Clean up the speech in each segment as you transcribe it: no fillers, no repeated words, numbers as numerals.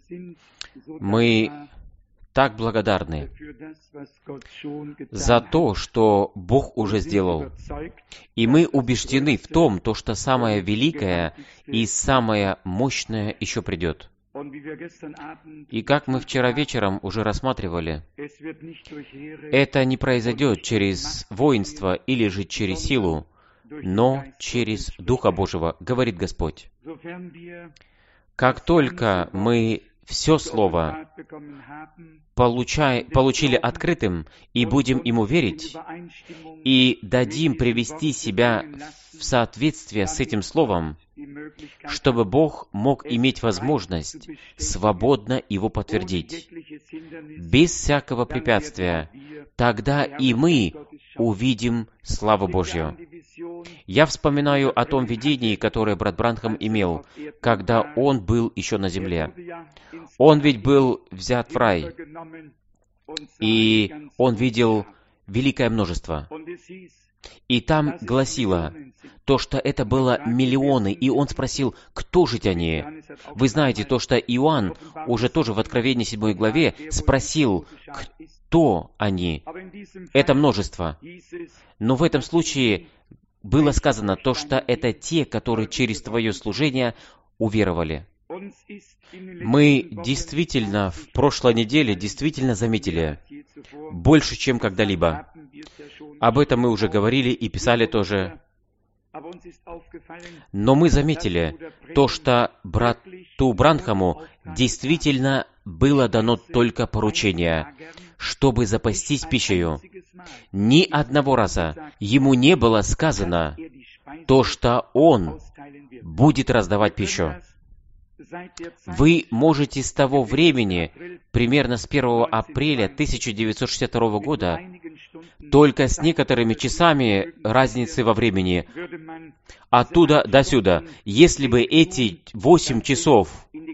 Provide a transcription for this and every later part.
Мы так благодарны за то, что Бог уже сделал. И мы убеждены в том, что самое великое и самое мощное еще придет. И как мы вчера вечером уже рассматривали, это не произойдет через воинство или же через силу, но через Духа Божьего, говорит Господь. Как только мы все Слово получили открытым и будем ему верить, и дадим привести себя в соответствие с этим Словом, чтобы Бог мог иметь возможность свободно его подтвердить, без всякого препятствия, тогда и мы увидим славу Божью. Я вспоминаю о том видении, которое брат Бранхам имел, когда он был еще на земле. Он ведь был взят в рай, и он видел великое множество. И там гласило то, что это было миллионы, и он спросил, кто же они? Вы знаете то, что Иоанн уже тоже в Откровении 7 главе спросил, кто они? Это множество. Но в этом случае было сказано то, что это те, которые через твое служение уверовали. Мы действительно в прошлой неделе заметили больше, чем когда-либо. Об этом мы уже говорили и писали тоже. Но мы заметили то, что брату Бранхаму действительно было дано только поручение, чтобы запастись пищею. Ни одного раза ему не было сказано то, что он будет раздавать пищу. Вы можете с того времени, примерно с 1 апреля 1962 года, только с некоторыми часами разницы во времени, оттуда до сюда, если бы эти 8 часов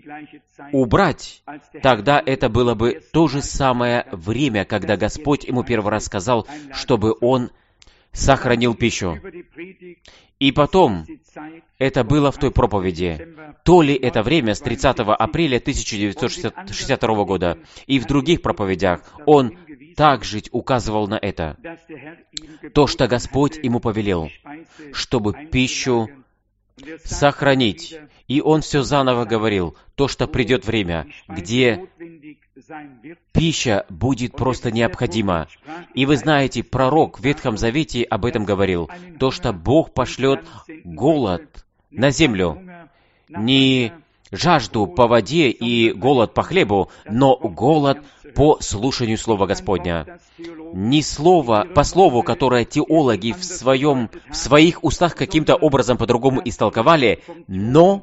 убрать, тогда это было бы то же самое время, когда Господь ему первый раз сказал, чтобы он сохранил пищу. И потом, это было в той проповеди, то ли это время с 30 апреля 1962 года, и в других проповедях он также указывал на это, то, что Господь ему повелел, чтобы пищу сохранить. И он все заново говорил, то, что придет время, где пища будет просто необходима. И вы знаете, пророк в Ветхом Завете об этом говорил, то, что Бог пошлет голод на землю, не жажду по воде и голод по хлебу, но голод по слушанию Слова Господня. Не слово, по слову, которое теологи в своих устах каким-то образом по-другому истолковали, но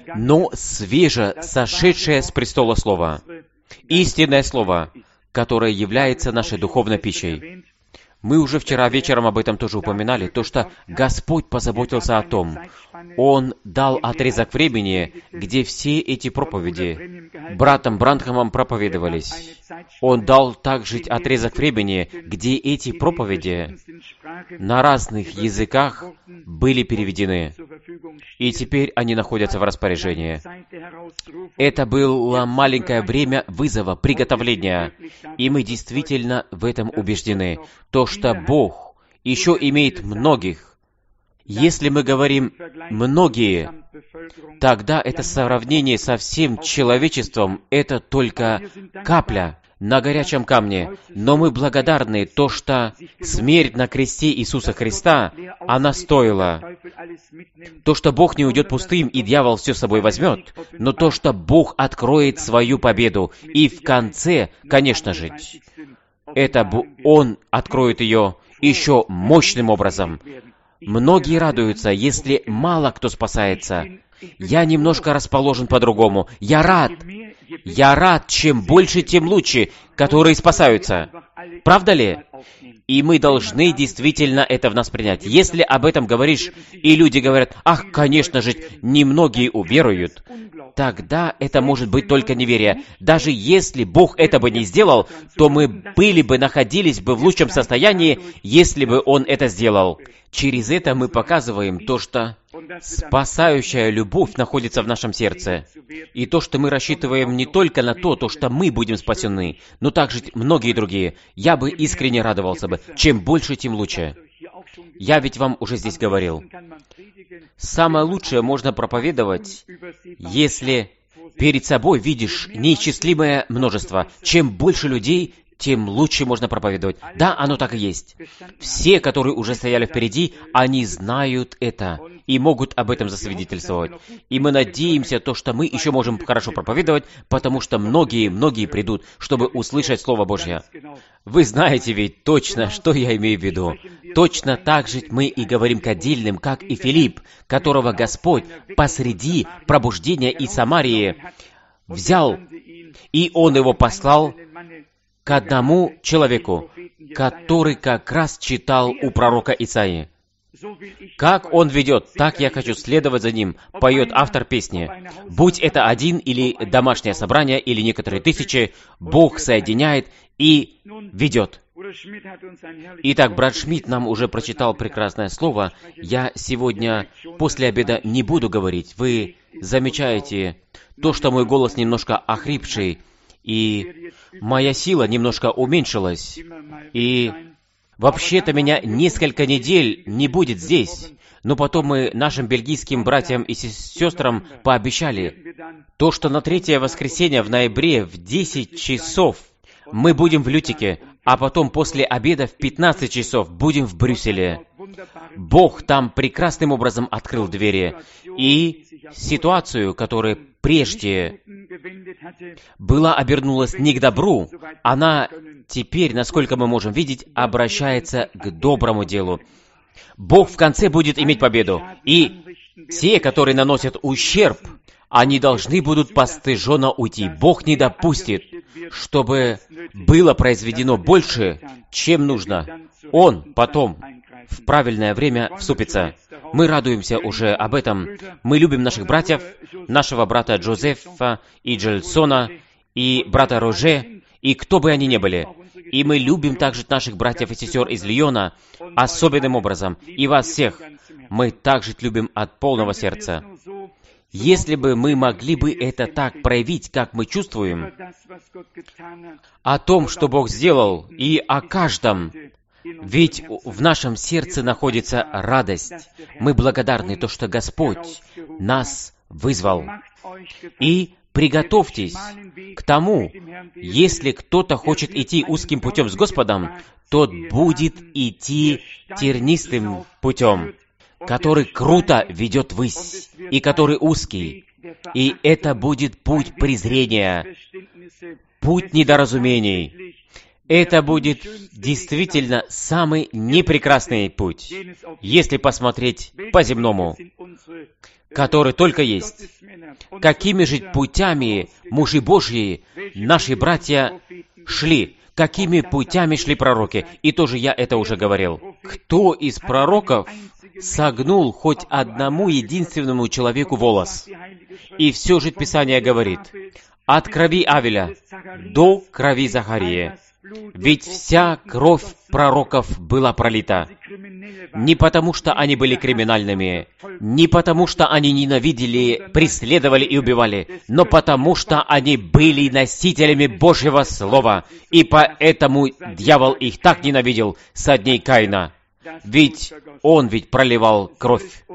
свеже сошедшее с престола Слово. Истинное Слово, которое является нашей духовной пищей. Мы уже вчера вечером об этом тоже упоминали, то, что Господь позаботился о том. Он дал отрезок времени, где все эти проповеди братом Бранхамом проповедовались. Он дал также отрезок времени, где эти проповеди на разных языках были переведены. И теперь они находятся в распоряжении. Это было маленькое время вызова, приготовления. И мы действительно в этом убеждены. То, что Бог еще имеет многих. Если мы говорим «многие», тогда это сравнение со всем человечеством, это только капля на горячем камне. Но мы благодарны то, что смерть на кресте Иисуса Христа, она стоила. То, что Бог не уйдет пустым, и дьявол все с собой возьмет, но то, что Бог откроет свою победу. И в конце, конечно же, Он откроет ее еще мощным образом. Многие радуются, если мало кто спасается. Я немножко расположен по-другому. Я рад, чем больше, тем лучше, которые спасаются. Правда ли? И мы должны действительно это в нас принять. Если об этом говоришь, и люди говорят, ах, конечно же, немногие уверуют, тогда это может быть только неверие. Даже если Бог это бы не сделал, то мы находились бы в лучшем состоянии, если бы Он это сделал. Через это мы показываем то, что спасающая любовь находится в нашем сердце. И то, что мы рассчитываем не только на то, что мы будем спасены, но также многие другие. Я бы искренне радовался бы. Чем больше, тем лучше. Я ведь вам уже здесь говорил. Самое лучшее можно проповедовать, если перед собой видишь неисчислимое множество. Чем больше людей, тем лучше можно проповедовать. Да, оно так и есть. Все, которые уже стояли впереди, они знают это и могут об этом засвидетельствовать. И мы надеемся, что мы еще можем хорошо проповедовать, потому что многие придут, чтобы услышать Слово Божье. Вы знаете ведь точно, что я имею в виду. Точно так же мы и говорим к отдельным, как и Филипп, которого Господь посреди пробуждения из Самарии взял, и Он его послал к одному человеку, который как раз читал у пророка Исаии. Как он ведет, так я хочу следовать за ним, поет автор песни. Будь это один или домашнее собрание, или некоторые тысячи, Бог соединяет и ведет. Итак, брат Шмидт нам уже прочитал прекрасное слово. Я сегодня после обеда не буду говорить. Вы замечаете то, что мой голос немножко охрипший, и моя сила немножко уменьшилась. И вообще-то меня несколько недель не будет здесь. Но потом мы нашим бельгийским братьям и сестрам пообещали, то, что на 3 воскресенье в ноябре в 10 часов мы будем в Лютике, а потом после обеда в 15 часов будем в Брюсселе. Бог там прекрасным образом открыл двери. И ситуацию, которая прежде обернулась не к добру, она теперь, насколько мы можем видеть, обращается к доброму делу. Бог в конце будет иметь победу. И те, которые наносят ущерб, они должны будут постыженно уйти. Бог не допустит, чтобы было произведено больше, чем нужно. Он потом в правильное время вступится. Мы радуемся уже об этом. Мы любим наших братьев, нашего брата Джозефа и Джельсона, и брата Роже, и кто бы они ни были. И мы любим также наших братьев и сестер из Лиона особенным образом. И вас всех мы также любим от полного сердца. Если бы мы могли бы это так проявить, как мы чувствуем, о том, что Бог сделал, и о каждом, ведь в нашем сердце находится радость. Мы благодарны то, что Господь нас вызвал. И приготовьтесь к тому, если кто-то хочет идти узким путем с Господом, тот будет идти тернистым путем, который круто ведет ввысь, и который узкий. И это будет путь презрения, путь недоразумений. Это будет действительно самый непрекрасный путь, если посмотреть по-земному, который только есть. Какими же путями мужи Божьи, наши братья, шли? Какими путями шли пророки? И тоже я это уже говорил. Кто из пророков согнул хоть одному единственному человеку волос? И все же Писание говорит, от крови Авеля до крови Захарии. Ведь вся кровь пророков была пролита. Не потому, что они были криминальными, не потому, что они ненавидели, преследовали и убивали, но потому, что они были носителями Божьего Слова, и поэтому дьявол их так ненавидел со дней Каина. Ведь он проливал кровь.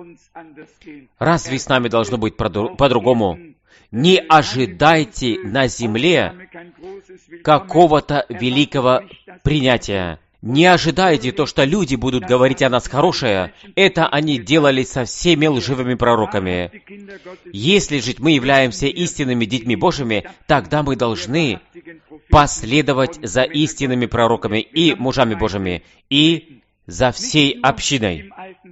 Разве с нами должно быть по-другому? Не ожидайте на земле какого-то великого принятия. Не ожидайте то, что люди будут говорить о нас хорошее. Это они делали со всеми лживыми пророками. Если же мы являемся истинными детьми Божьими, тогда мы должны последовать за истинными пророками и мужами Божьими, и за всей общиной.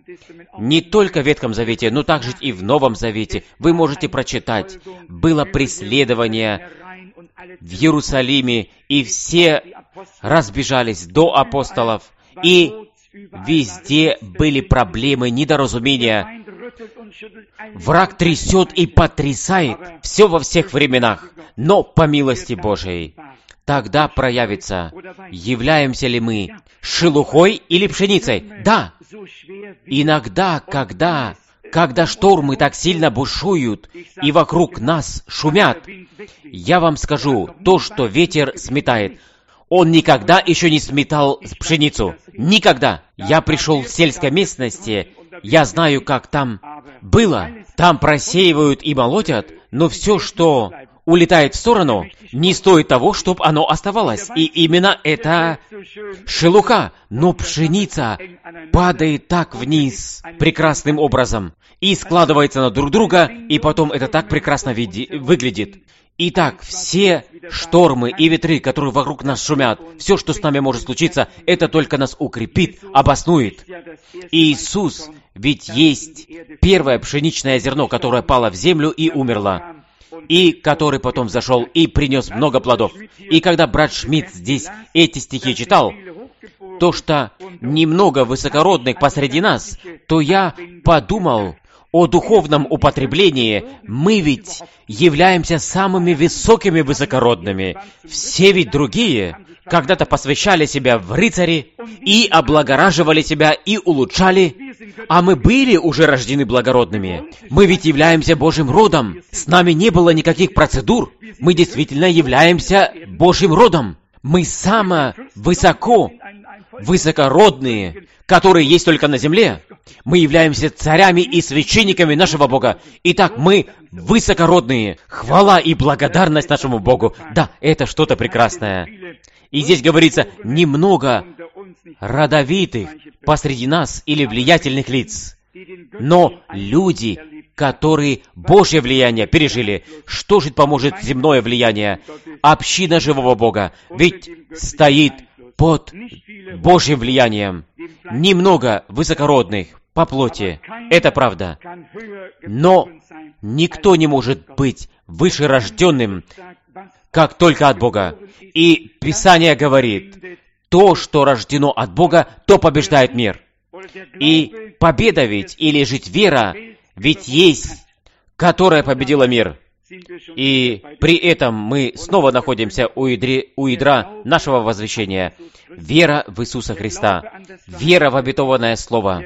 Не только в Ветхом Завете, но также и в Новом Завете. Вы можете прочитать, было преследование в Иерусалиме, и все разбежались до апостолов, и везде были проблемы, недоразумения. Враг трясет и потрясает все во всех временах, но по милости Божией. Тогда проявится, являемся ли мы шелухой или пшеницей. Да, иногда, когда штормы так сильно бушуют и вокруг нас шумят, я вам скажу, то, что ветер сметает, он никогда еще не сметал пшеницу. Никогда. Я пришел в сельской местности, я знаю, как там было. Там просеивают и молотят, но все, что улетает в сторону, не стоит того, чтобы оно оставалось. И именно это шелуха. Но пшеница падает так вниз прекрасным образом и складывается на друг друга, и потом это так прекрасно выглядит. Итак, все штормы и ветры, которые вокруг нас шумят, все, что с нами может случиться, это только нас укрепит, обоснует. Иисус, ведь есть первое пшеничное зерно, которое пало в землю и умерло, и который потом зашел и принес много плодов. И когда брат Шмидт здесь эти стихи читал, то, что немного высокородных посреди нас, то я подумал о духовном употреблении. Мы ведь являемся самыми высокими высокородными. Все ведь другие когда-то посвящали себя в рыцари и облагораживали себя и улучшали, а мы были уже рождены благородными. Мы ведь являемся Божьим родом. С нами не было никаких процедур. Мы действительно являемся Божьим родом. Мы самые высокородные, которые есть только на земле. Мы являемся царями и священниками нашего Бога. Итак, мы высокородные. Хвала и благодарность нашему Богу. Да, это что-то прекрасное. И здесь говорится, немного родовитых посреди нас или влиятельных лиц, но люди, которые Божье влияние пережили. Что же поможет земное влияние? Община живого Бога. Ведь стоит под Божьим влиянием. Немного высокородных по плоти. Это правда. Но никто не может быть выше рожденным, как только от Бога. И Писание говорит, то, что рождено от Бога, то побеждает мир. И победа ведь, или жить вера, ведь есть, которая победила мир. И при этом мы снова находимся у ядра нашего возвещения. Вера в Иисуса Христа. Вера в обетованное Слово.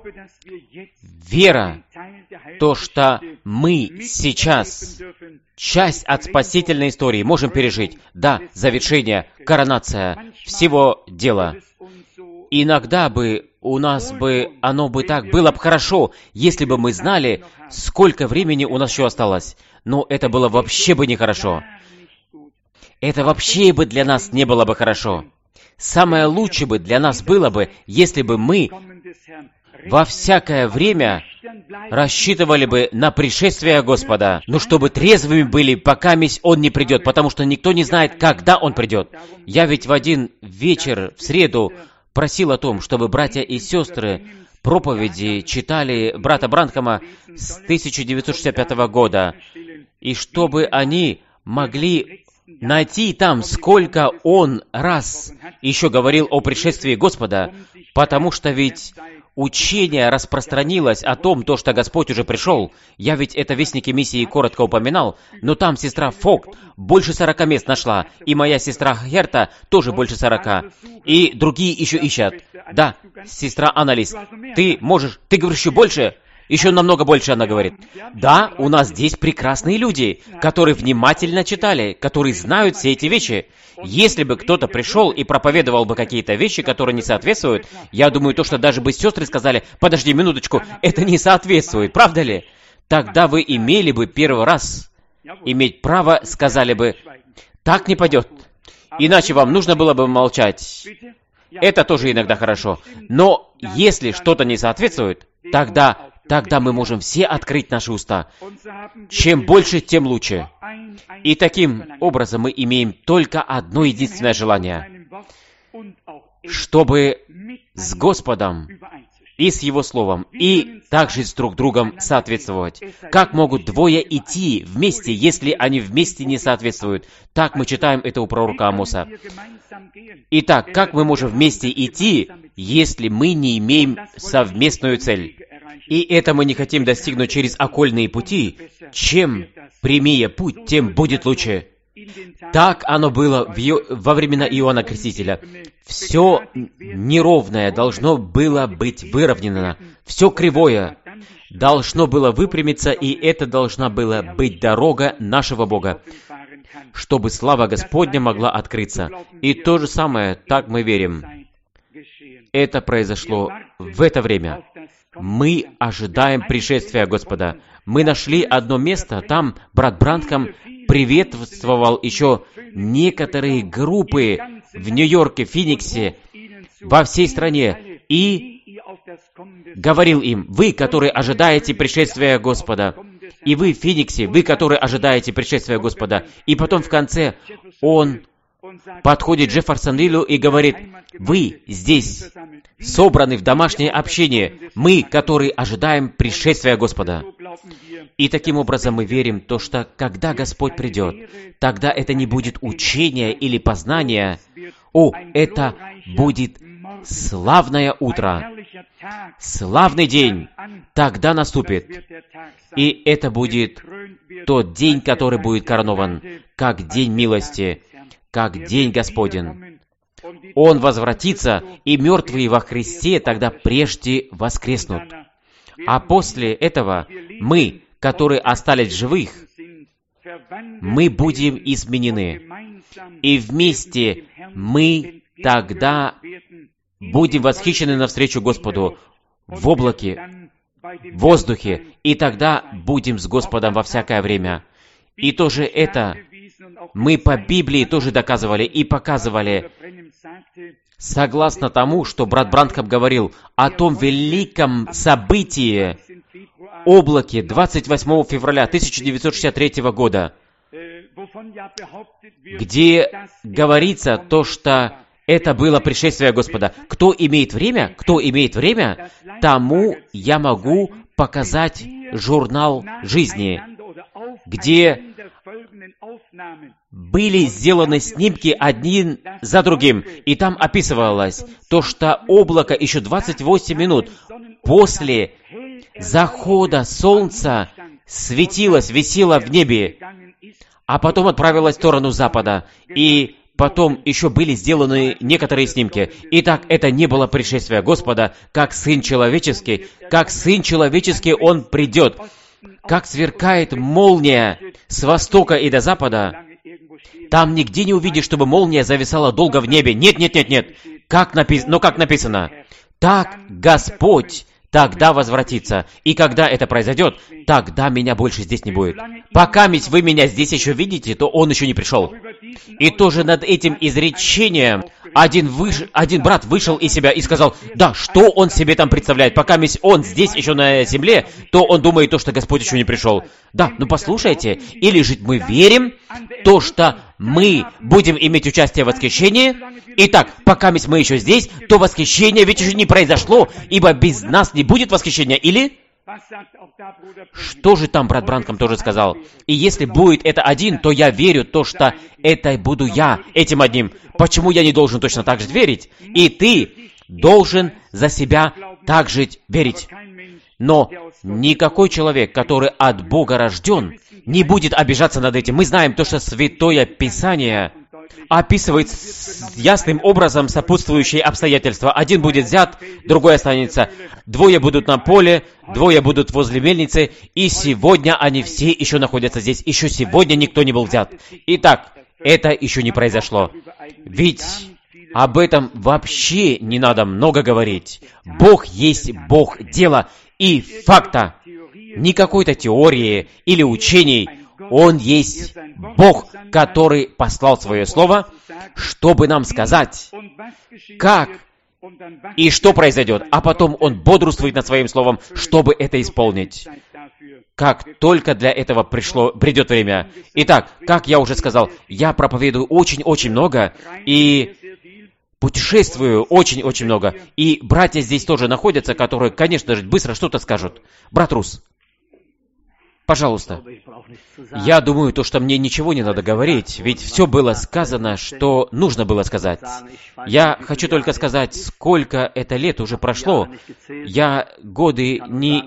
Вера, то, что мы сейчас часть от спасительной истории можем пережить. Да, завершение, коронация всего дела. Иногда бы у нас бы, оно бы так было бы хорошо, если бы мы знали, сколько времени у нас еще осталось. Но это было вообще бы нехорошо. Это вообще бы для нас не было бы хорошо. Самое лучшее бы для нас было бы, если бы мы во всякое время рассчитывали бы на пришествие Господа, но чтобы трезвыми были, пока Он не придет, потому что никто не знает, когда Он придет. Я ведь в один вечер, в среду, просил о том, чтобы братья и сестры проповеди читали брата Бранхама с 1965 года, и чтобы они могли найти там, сколько он раз еще говорил о пришествии Господа, потому что ведь учение распространилось о том, то, что Господь уже пришел. Я ведь это вестники миссии коротко упоминал, но там сестра Фогт больше 40 мест нашла, и моя сестра Герта тоже больше 40, и другие еще ищут. Да, сестра Анализ, ты говоришь еще больше? Еще намного больше, она говорит. Да, у нас здесь прекрасные люди, которые внимательно читали, которые знают все эти вещи. Если бы кто-то пришел и проповедовал бы какие-то вещи, которые не соответствуют, я думаю, то, что даже бы сестры сказали, подожди минуточку, это не соответствует, правда ли? Тогда вы имели бы первый раз иметь право, сказали бы, так не пойдет. Иначе вам нужно было бы молчать. Это тоже иногда хорошо. Но если что-то не соответствует, тогда мы можем все открыть наши уста. Чем больше, тем лучше. И таким образом мы имеем только одно единственное желание, чтобы с Господом и с Его Словом, и также с друг другом соответствовать. Как могут двое идти вместе, если они вместе не соответствуют? Так мы читаем это у пророка Амоса. Итак, как мы можем вместе идти, если мы не имеем совместную цель? И это мы не хотим достигнуть через окольные пути. Чем прямее путь, тем будет лучше. Так оно было во времена Иоанна Крестителя. Все неровное должно было быть выровнено. Все кривое должно было выпрямиться, и это должна была быть дорога нашего Бога, чтобы слава Господня могла открыться. И то же самое, так мы верим, это произошло в это время. Мы ожидаем пришествия Господа. Мы нашли одно место, там брат Бранхам приветствовал еще некоторые группы в Нью-Йорке, Фениксе, во всей стране, и говорил им: вы, которые ожидаете пришествия Господа, и вы в Фениксе, вы, которые ожидаете пришествия Господа. И потом в конце он подходит к Джефферсонвиллю и говорит: вы здесь собраны в домашнее общение, мы, которые ожидаем пришествия Господа. И таким образом мы верим, то, что когда Господь придет, тогда это не будет учение или познание. Это будет славное утро, славный день. Тогда наступит. И это будет тот день, который будет коронован, как день милости, как день Господень. Он возвратится, и мертвые во Христе тогда прежде воскреснут. А после этого мы, которые остались живых, мы будем изменены. И вместе мы тогда будем восхищены навстречу Господу в облаке, в воздухе, и тогда будем с Господом во всякое время. И тоже это мы по Библии тоже доказывали и показывали, согласно тому, что брат Бранхам говорил о том великом событии, облаке 28 февраля 1963 года, где говорится то, что это было пришествие Господа. Кто имеет время, тому я могу показать журнал жизни, где были сделаны снимки один за другим, и там описывалось то, что облако еще 28 минут после захода солнца светилось, висело в небе, а потом отправилось в сторону запада, и потом еще были сделаны некоторые снимки. Итак, это не было пришествие Господа, как Сын Человеческий, Он придет, как сверкает молния с востока и до запада. Там нигде не увидишь, чтобы молния зависала долго в небе. Нет. Как написано? Так Господь тогда возвратится. И когда это произойдет, тогда меня больше здесь не будет. Пока вы меня здесь еще видите, то Он еще не пришел. И тоже над этим изречением один брат вышел из себя и сказал: да, что он себе там представляет? Пока он здесь еще на земле, то он думает то, что Господь еще не пришел. Да, послушайте, или же мы верим то, что мы будем иметь участие в восхищении. Итак, пока мы еще здесь, то восхищение ведь еще не произошло, ибо без нас не будет восхищения, или? Что же там брат Бранхам тоже сказал? И если будет это один, то я верю то, что это буду я, этим одним. Почему я не должен точно так же верить? И ты должен за себя так же верить. Но никакой человек, который от Бога рожден, не будет обижаться над этим. Мы знаем то, что Святое Писание описывает ясным образом сопутствующие обстоятельства. Один будет взят, другой останется. 2 будут на поле, 2 будут возле мельницы, и сегодня они все еще находятся здесь. Еще сегодня никто не был взят. Итак, это еще не произошло. Ведь об этом вообще не надо много говорить. Бог есть Бог дела и факта. Не какой-то теории или учений. Он есть Бог, который послал Свое Слово, чтобы нам сказать, как и что произойдет. А потом Он бодрствует над Своим Словом, чтобы это исполнить. Как только для этого придет время. Итак, как я уже сказал, я проповедую очень-очень много и путешествую очень-очень много. И братья здесь тоже находятся, которые, конечно же, быстро что-то скажут. Брат Рус, пожалуйста. Я думаю, то, что мне ничего не надо говорить, ведь все было сказано, что нужно было сказать. Я хочу только сказать, сколько это лет уже прошло. Я годы не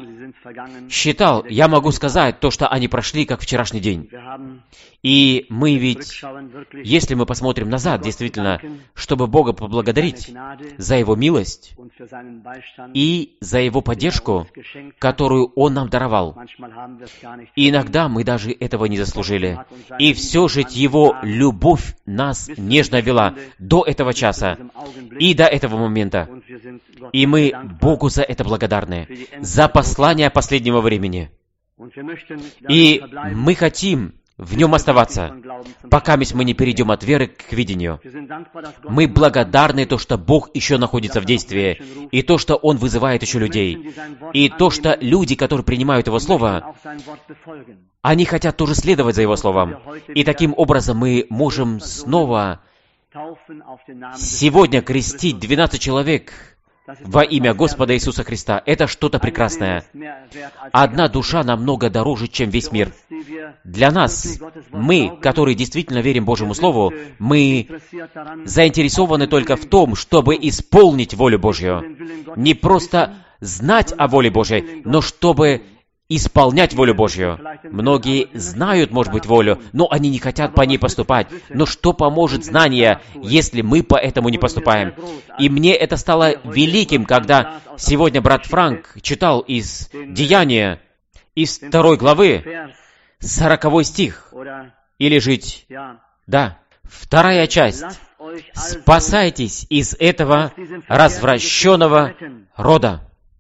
считал, я могу сказать то, что они прошли, как вчерашний день. И мы ведь, если мы посмотрим назад, действительно, чтобы Бога поблагодарить за Его милость и за Его поддержку, которую Он нам даровал. И иногда мы даже этого не заслужили. И все же Его любовь нас нежно вела до этого часа и до этого момента. И мы Богу за это благодарны, за послание последнего времени. И мы хотим в нем оставаться, пока мы не перейдем от веры к видению. Мы благодарны то, что Бог еще находится в действии, и то, что Он вызывает еще людей, и то, что люди, которые принимают Его Слово, они хотят тоже следовать за Его Словом. И таким образом мы можем снова сегодня крестить 12 человек во имя Господа Иисуса Христа. Это что-то прекрасное. Одна душа намного дороже, чем весь мир. Для нас, мы, которые действительно верим Божьему Слову, мы заинтересованы только в том, чтобы исполнить волю Божью. Не просто знать о воле Божьей, но чтобы исполнять волю Божью. Многие знают, может быть, волю, но они не хотят по ней поступать. Но что поможет знание, если мы по этому не поступаем? И мне это стало великим, когда сегодня брат Франк читал из Деяния, из 2 главы, 40 стих. Или жить. Да, 2 часть. «Спасайтесь из этого развращенного рода».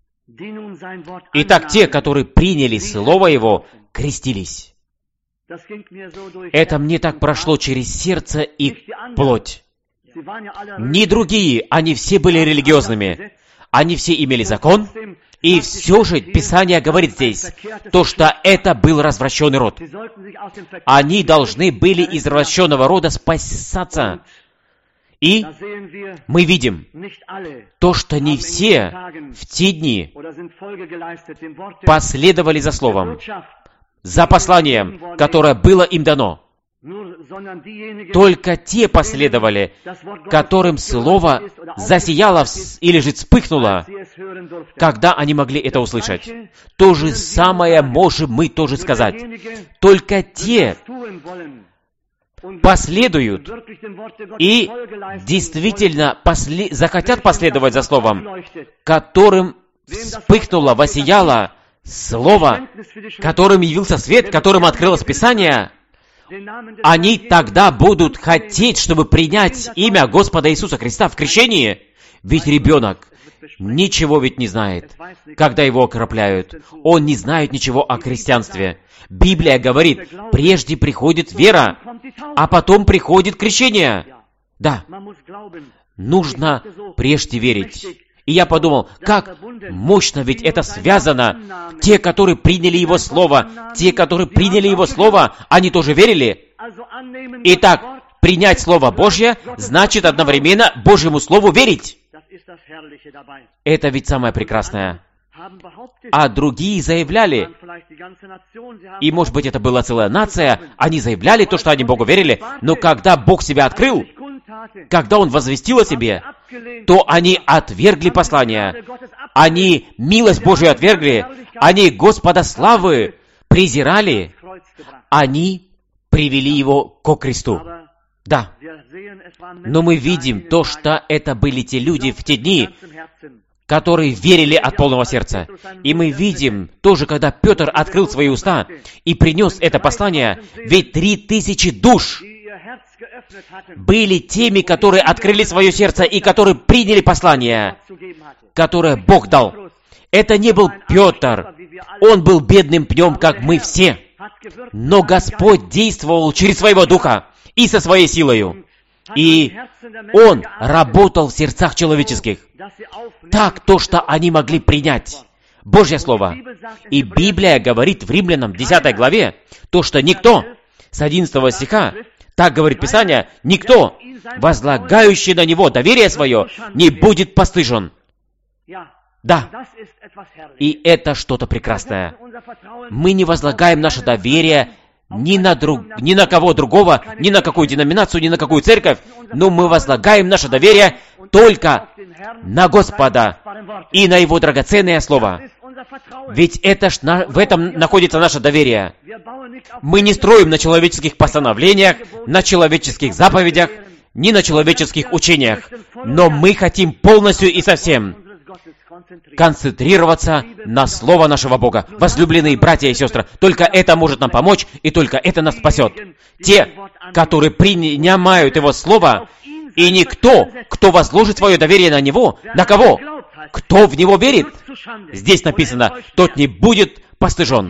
Итак, те, которые приняли Слово Его, крестились. Это мне так прошло через сердце и плоть. Не другие, они все были религиозными. Они все имели закон, и все же Писание говорит здесь, то, что это был развращенный род. Они должны были из развращенного рода спасаться. И мы видим то, что не все в те дни последовали за Словом, за посланием, которое было им дано. Только те последовали, которым Слово засияло или же вспыхнуло, когда они могли это услышать. То же самое можем мы тоже сказать. Только те последуют и действительно захотят последовать за Словом, которым вспыхнуло, воссияло Слово, которым явился свет, которым открылось Писание, они тогда будут хотеть, чтобы принять имя Господа Иисуса Христа в крещении. Ведь ребенок ничего ведь не знает, когда его окропляют. Он не знает ничего о христианстве. Библия говорит, прежде приходит вера, а потом приходит крещение. Да, нужно прежде верить. И я подумал, как мощно ведь это связано. Те, которые приняли Его Слово, они тоже верили. Итак, принять Слово Божье значит одновременно Божьему Слову верить. Это ведь самое прекрасное. А другие заявляли, и, может быть, это была целая нация, они заявляли то, что они Богу верили, но когда Бог себя открыл, когда Он возвестил о себе, то они отвергли послание, они милость Божию отвергли, они Господа славы презирали, они привели Его ко кресту. Да, но мы видим то, что это были те люди в те дни, которые верили от полного сердца. И мы видим тоже, когда Петр открыл свои уста и принес это послание, ведь 3000 душ были теми, которые открыли свое сердце и которые приняли послание, которое Бог дал. Это не был Петр. Он был бедным пнем, как мы все. Но Господь действовал через Своего Духа и со Своей силою. И Он работал в сердцах человеческих. Так то, что они могли принять Божье Слово. И Библия говорит в Римлянам 10 главе, то, что никто, с 11 стиха, так говорит Писание, никто, возлагающий на Него доверие свое, не будет постыжен. Да, и это что-то прекрасное. Мы не возлагаем наше доверие ни на кого другого, ни на какую деноминацию, ни на какую церковь, но мы возлагаем наше доверие только на Господа и на Его драгоценное Слово. Ведь в этом находится наше доверие. Мы не строим на человеческих постановлениях, на человеческих заповедях, ни на человеческих учениях, но мы хотим полностью и совсем концентрироваться на Слово нашего Бога. Возлюбленные братья и сестры, только это может нам помочь, и только это нас спасет. Те, которые принимают Его Слово, и никто, кто возложит свое доверие на Него, на кого? Кто в Него верит? Здесь написано, тот не будет постыжен.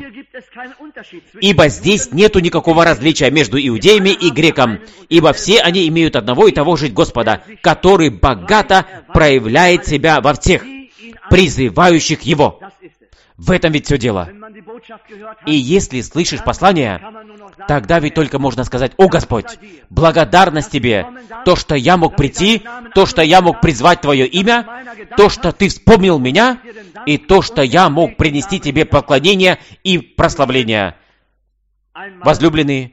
Ибо здесь нету никакого различия между иудеями и греком, ибо все они имеют одного и того же Господа, который богато проявляет себя во всех, призывающих Его. В этом ведь все дело. И если слышишь послание, тогда ведь только можно сказать: «О Господь, благодарность Тебе, то, что я мог прийти, то, что я мог призвать Твое имя, то, что Ты вспомнил меня, и то, что я мог принести Тебе поклонение и прославление». Возлюбленные,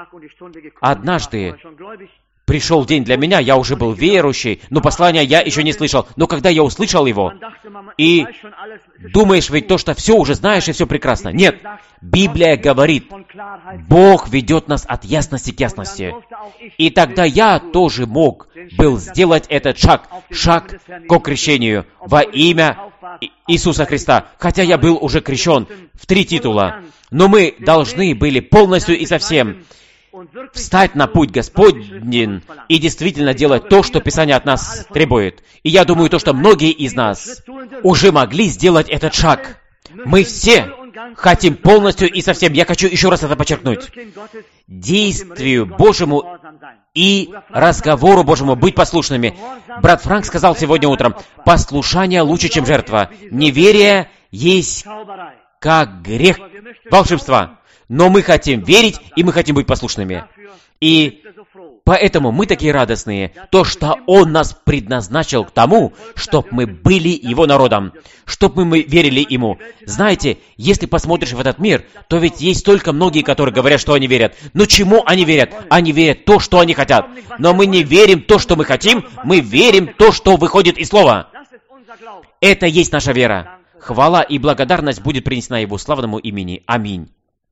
однажды пришел день для меня, я уже был верующий, но послания я еще не слышал. Но когда я услышал его, и думаешь ведь то, что все уже знаешь и все прекрасно. Нет, Библия говорит, Бог ведет нас от ясности к ясности. И тогда я тоже был сделать этот шаг к крещению во имя Иисуса Христа. Хотя я был уже крещен в 3 титула. Но мы должны были полностью и совсем встать на путь Господень и действительно делать то, что Писание от нас требует. И я думаю, то, что многие из нас уже могли сделать этот шаг. Мы все хотим полностью и совсем, я хочу еще раз это подчеркнуть, действию Божьему и разговору Божьему быть послушными. Брат Франк сказал сегодня утром, послушание лучше, чем жертва. Неверие есть как грех волшебства. Но мы хотим верить, и мы хотим быть послушными. И поэтому мы такие радостные, то, что Он нас предназначил к тому, чтобы мы были Его народом, чтобы мы верили Ему. Знаете, если посмотришь в этот мир, то ведь есть столько многие, которые говорят, что они верят. Но чему они верят? Они верят то, что они хотят. Но мы не верим то, что мы хотим, мы верим то, что выходит из Слова. Это есть наша вера. Хвала и благодарность будет принесена Его славному имени. Аминь.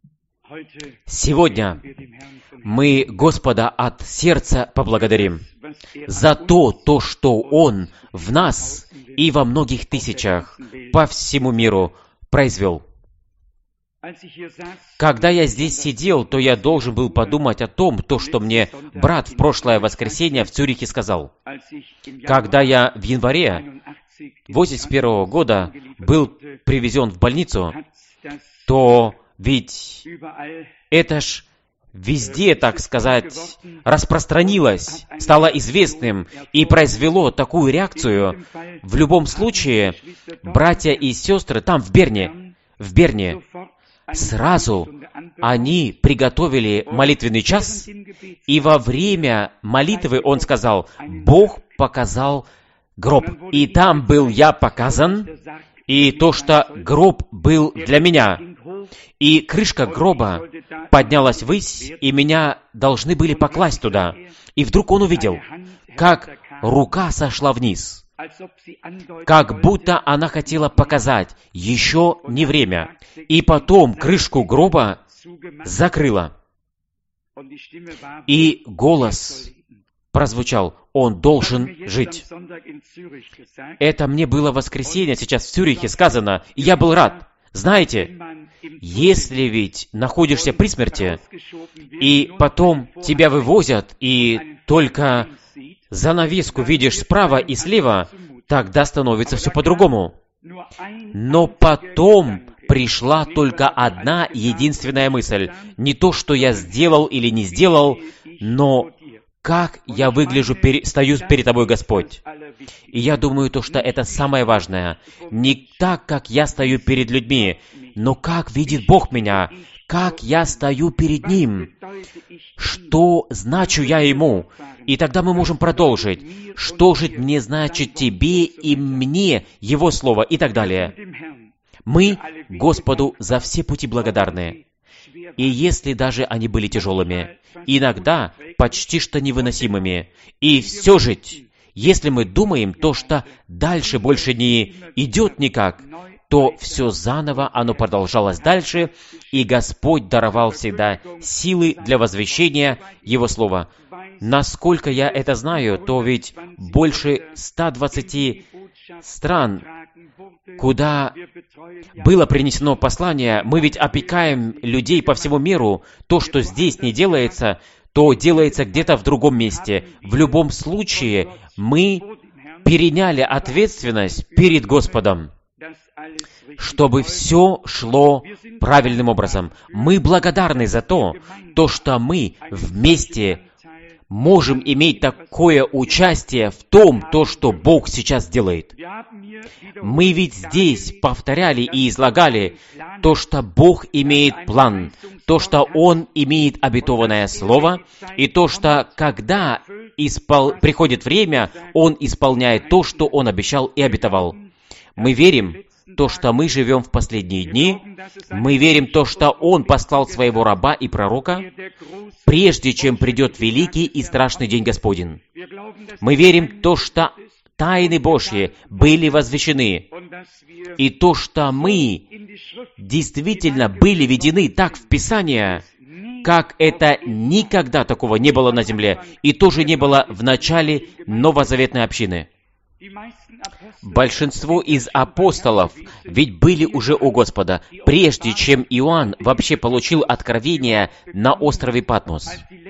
Сегодня мы Господа от сердца поблагодарим за то, что Он в нас и во многих тысячах по всему миру произвел. Когда я здесь сидел, то я должен был подумать о том, что мне брат в прошлое воскресенье в Цюрихе сказал. Когда я в январе 1981 года был привезен в больницу, то ведь это ж везде, так сказать, распространилось, стало известным и произвело такую реакцию. В любом случае, братья и сестры там, в Берне, сразу они приготовили молитвенный час, и во время молитвы он сказал, Бог показал гроб, и там был я показан, и то, что гроб был для меня. И крышка гроба поднялась ввысь, и меня должны были покласть туда. И вдруг он увидел, как рука сошла вниз, как будто она хотела показать, еще не время. И потом крышку гроба закрыла. И голос прозвучал, он должен жить. Это мне было в воскресенье, сейчас в Цюрихе сказано, и я был рад. Знаете, если ведь находишься при смерти, и потом тебя вывозят, и только занавеску видишь справа и слева, тогда становится все по-другому. Но потом пришла только одна единственная мысль. Не то, что я сделал или не сделал, но как я выгляжу, стою перед Тобой, Господь. И я думаю, что это самое важное. Не так, как я стою перед людьми, но как видит Бог меня, как я стою перед Ним, что значу я Ему. И тогда мы можем продолжить. Что же мне значит Тебе и мне Его Слово и так далее. Мы Господу за все пути благодарны. И если даже они были тяжелыми, иногда почти что невыносимыми, и все же, если мы думаем то, что дальше больше не идет никак, то все заново, оно продолжалось дальше, и Господь даровал всегда силы для возвещения Его Слова. Насколько я это знаю, то ведь больше 120 стран, куда было принесено послание, мы ведь опекаем людей по всему миру. То, что здесь не делается, то делается где-то в другом месте. В любом случае, мы переняли ответственность перед Господом, чтобы все шло правильным образом. Мы благодарны за то, что мы вместе можем иметь такое участие в том, что Бог сейчас делает. Мы ведь здесь повторяли и излагали то, что Бог имеет план, то, что Он имеет обетованное слово, и то, что когда приходит время, Он исполняет то, что Он обещал и обетовал. Мы верим, что мы живем в последние дни, мы верим что Он послал Своего раба и пророка, прежде чем придет великий и страшный день Господень. Мы верим что тайны Божьи были возвещены, и что мы действительно были введены так в Писание, как это никогда такого не было на земле, и тоже не было в начале новозаветной общины. Большинство из апостолов ведь были уже у Господа, прежде чем Иоанн вообще получил откровение на острове Патмос.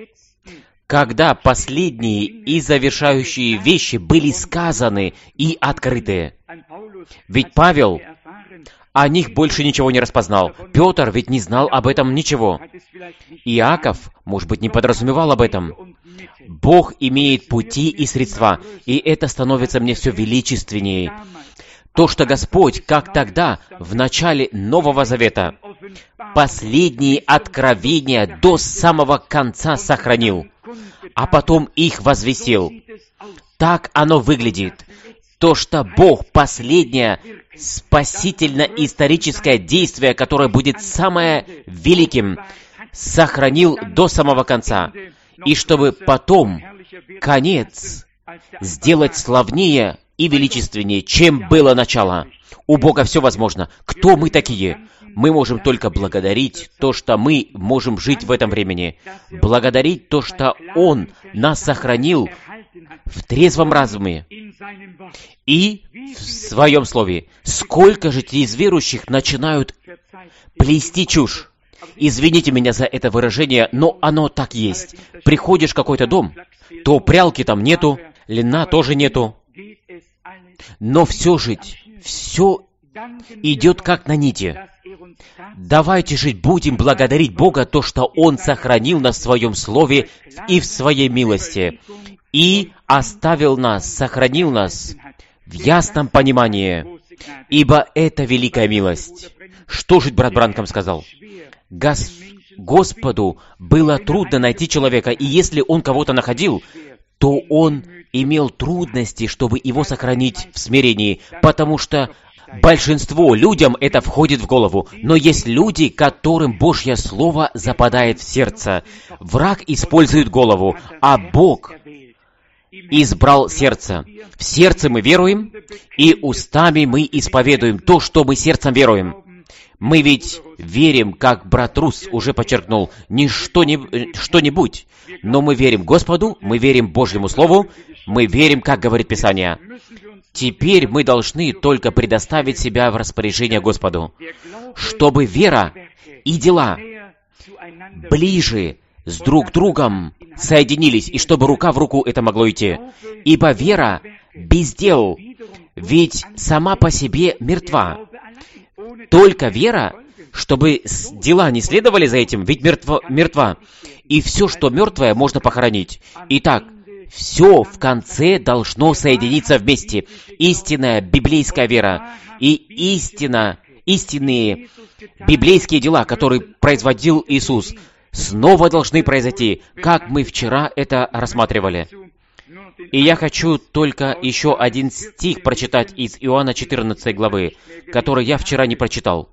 Когда последние и завершающие вещи были сказаны и открыты. Ведь Павел о них больше ничего не распознал. Петр ведь не знал об этом ничего. Иаков, может быть, не подразумевал об этом. Бог имеет пути и средства, и это становится мне все величественнее. То, что Господь, как тогда, в начале Нового Завета, последние откровения до самого конца сохранил, а потом их возвестил. Так оно выглядит. То, что Бог последнее спасительно-историческое действие, которое будет самое великим, сохранил до самого конца. И чтобы потом конец сделать славнее и величественнее, чем было начало. У Бога все возможно. Кто мы такие? Мы можем только благодарить то, что мы можем жить в этом времени. Благодарить то, что Он нас сохранил в трезвом разуме и в Своем Слове. Сколько же из верующих начинают плести чушь? Извините меня за это выражение, но оно так есть. Приходишь в какой-то дом, то прялки там нету, льна тоже нету. Но все идет как на нити. Давайте жить, будем благодарить Бога, то, что Он сохранил нас в Своем Слове и в Своей милости, и оставил нас, сохранил нас в ясном понимании, ибо это великая милость. Что же брат Бранкам сказал? Господу было трудно найти человека, и если Он кого-то находил, то Он имел трудности, чтобы его сохранить в смирении, потому что большинство людям это входит в голову. Но есть люди, которым Божье Слово западает в сердце. Враг использует голову, а Бог избрал сердце. В сердце мы веруем, и устами мы исповедуем то, что мы сердцем веруем. Мы ведь верим, как брат Рус уже подчеркнул, не что-нибудь, но мы верим Господу, мы верим Божьему Слову, мы верим, как говорит Писание. Теперь мы должны только предоставить себя в распоряжение Господу, чтобы вера и дела ближе с друг другом соединились, и чтобы рука в руку это могло идти. Ибо вера без дел, ведь сама по себе мертва. Только вера, чтобы дела не следовали за этим, ведь мертва. И все, что мертвое, можно похоронить. Итак, все в конце должно соединиться вместе. Истинная библейская вера и истинные библейские дела, которые производил Иисус, снова должны произойти, как мы вчера это рассматривали. И я хочу только еще один стих прочитать из Иоанна 14 главы, который я вчера не прочитал.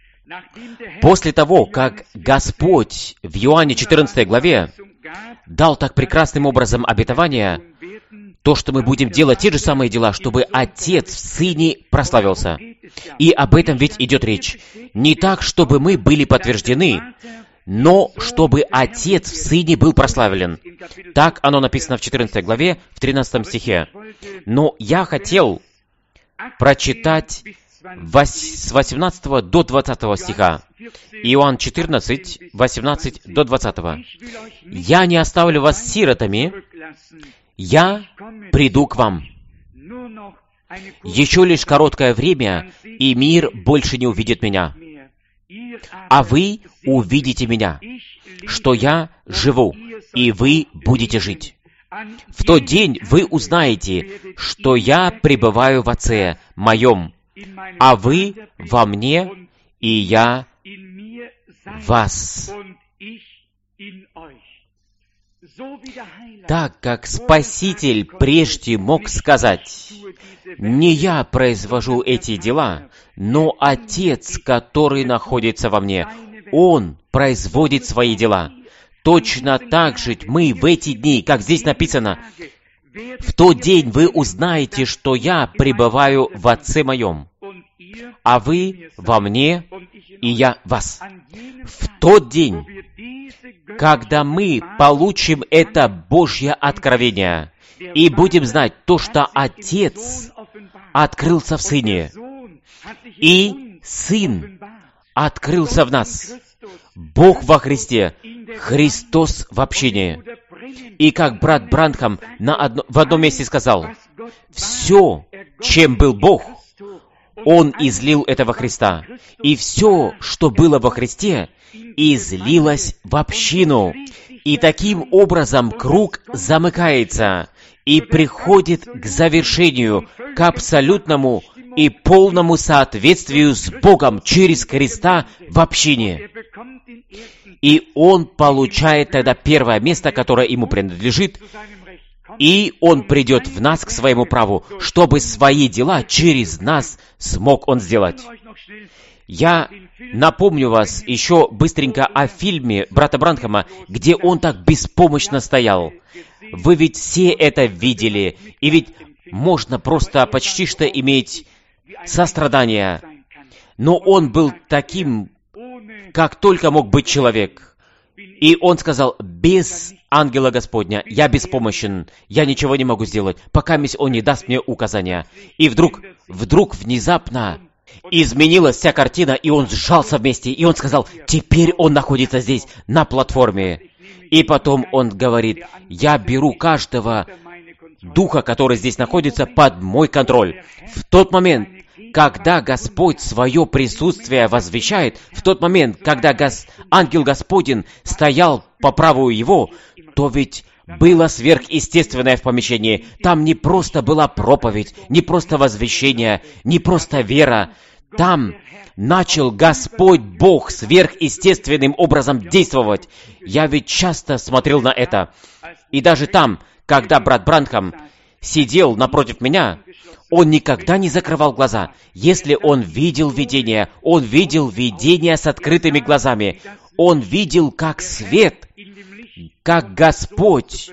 После того, как Господь в Иоанне 14 главе дал так прекрасным образом обетование, то, что мы будем делать те же самые дела, чтобы Отец в Сыне прославился. И об этом ведь идет речь. Не так, чтобы мы были подтверждены, но чтобы Отец в Сыне был прославлен. Так оно написано в 14 главе, в 13 стихе. Но я хотел прочитать с 18 до 20 стиха. Иоанн 14, 18 до 20. «Я не оставлю вас сиротами, я приду к вам. Еще лишь короткое время, и мир больше не увидит меня. А вы увидите меня, что я живу, и вы будете жить. В тот день вы узнаете, что я пребываю в Отце моем, а вы во мне, и я в вас». Так как Спаситель прежде мог сказать: «Не я произвожу эти дела, но Отец, который находится во мне, Он производит свои дела». Точно так же мы в эти дни, как здесь написано, «В тот день вы узнаете, что я пребываю в Отце моем, а вы во мне, и я в вас». В тот день, когда мы получим это Божье откровение и будем знать то, что Отец открылся в Сыне, и Сын открылся в нас, Бог во Христе, Христос в общении. И как брат Бранхам в одном месте сказал, все, чем был Бог, Он излил это во Христа. И все, что было во Христе, излилось в общину. И таким образом круг замыкается и приходит к завершению, к абсолютному и полному соответствию с Богом через Христа в общине. И он получает тогда первое место, которое ему принадлежит, и он придет в нас к своему праву, чтобы свои дела через нас смог он сделать. Я напомню вас еще быстренько о фильме брата Бранхама, где он так беспомощно стоял. Вы ведь все это видели, и ведь можно просто почти что иметь сострадание. Но он был таким, как только мог быть человек. И он сказал: без ангела Господня я беспомощен, я ничего не могу сделать, пока он не даст мне указания. И вдруг внезапно изменилась вся картина, и он сжался вместе, и он сказал: теперь он находится здесь, на платформе. И потом он говорит: я беру каждого духа, который здесь находится, под мой контроль. В тот момент, когда Господь свое присутствие возвещает, в тот момент, когда ангел Господень стоял по правую его, то ведь было сверхъестественное в помещении. Там не просто была проповедь, не просто возвещение, не просто вера. Там начал Господь Бог сверхъестественным образом действовать. Я ведь часто смотрел на это. И даже там, когда брат Бранхам сидел напротив меня, он никогда не закрывал глаза. Если он видел видение с открытыми глазами. Он видел, как свет, как Господь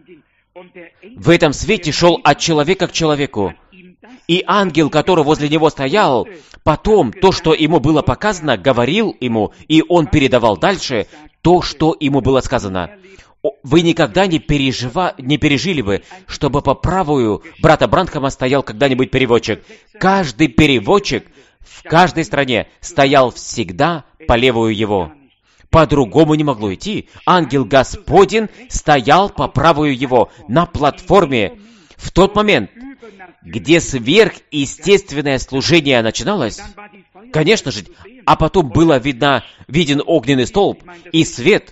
в этом свете шел от человека к человеку. И ангел, который возле него стоял, потом то, что ему было показано, говорил ему, и он передавал дальше то, что ему было сказано. Вы никогда не пережили бы, чтобы по правую брата Бранхама стоял когда-нибудь переводчик. Каждый переводчик в каждой стране стоял всегда по левую его. По-другому не могло идти. Ангел Господень стоял по правую его на платформе. В тот момент, где сверхъестественное служение начиналось, конечно же, а потом было виден огненный столб и свет.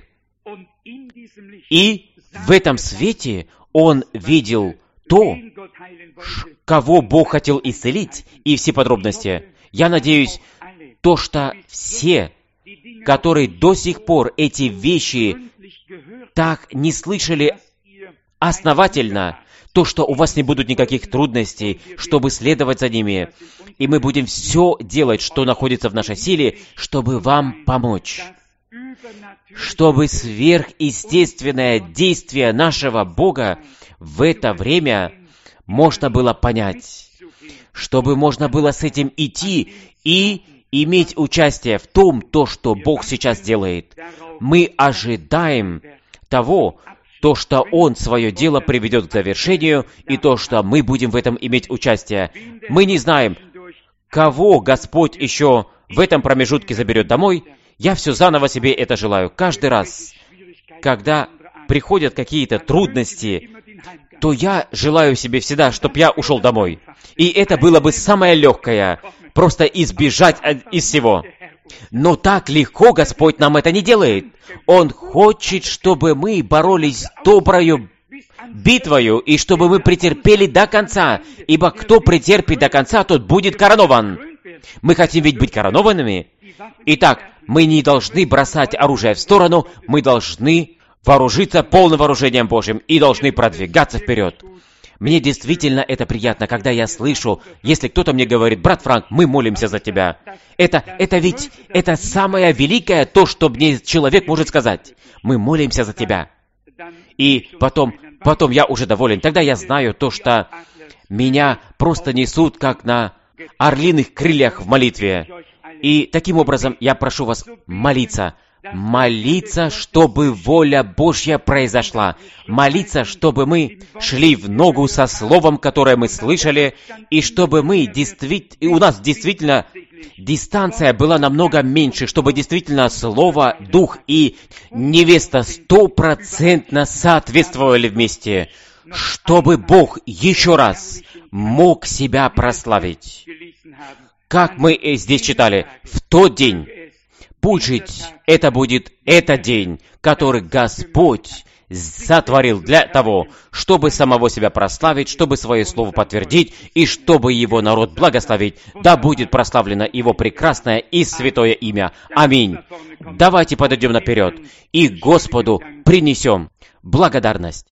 И в этом свете он видел то, кого Бог хотел исцелить, и все подробности. Я надеюсь, то, что все, которые до сих пор эти вещи так не слышали основательно, то, что у вас не будут никаких трудностей, чтобы следовать за ними. И мы будем все делать, что находится в нашей силе, чтобы вам помочь. Чтобы сверхъестественное действие нашего Бога в это время можно было понять. чтобы можно было с этим идти и иметь участие в том, что Бог сейчас делает. Мы ожидаем того, что Он свое дело приведет к завершению, и что мы будем в этом иметь участие. Мы не знаем, кого Господь еще в этом промежутке заберет домой. Я все заново себе это желаю. Каждый раз, когда приходят какие-то трудности, то я желаю себе всегда, чтобы я ушел домой. И это было бы самое легкое, просто избежать из всего. Но так легко Господь нам это не делает. Он хочет, чтобы мы боролись доброю битвою, и чтобы мы претерпели до конца. Ибо кто претерпит до конца, тот будет коронован. Мы хотим ведь быть коронованными. Итак, мы не должны бросать оружие в сторону, мы должны вооружиться полным вооружением Божьим и должны продвигаться вперед. Мне действительно это приятно, когда я слышу, если кто-то мне говорит: «Брат Франк, мы молимся за тебя». Это ведь самое великое, что мне человек может сказать. Мы молимся за тебя. И потом я уже доволен. Тогда я знаю что меня просто несут, как на орлиных крыльях в молитве. И таким образом я прошу вас молиться. Молиться, чтобы воля Божья произошла. Молиться, чтобы мы шли в ногу со словом, которое мы слышали, и чтобы у нас действительно дистанция была намного меньше, чтобы действительно Слово, Дух и невеста 100% соответствовали вместе, чтобы Бог еще раз мог себя прославить. Как мы здесь читали, в тот день, пусть жить, это будет этот день, который Господь сотворил для того, чтобы самого себя прославить, чтобы свое слово подтвердить, и чтобы его народ благословить. Да будет прославлено его прекрасное и святое имя. Аминь. Давайте подойдем наперед и Господу принесем благодарность.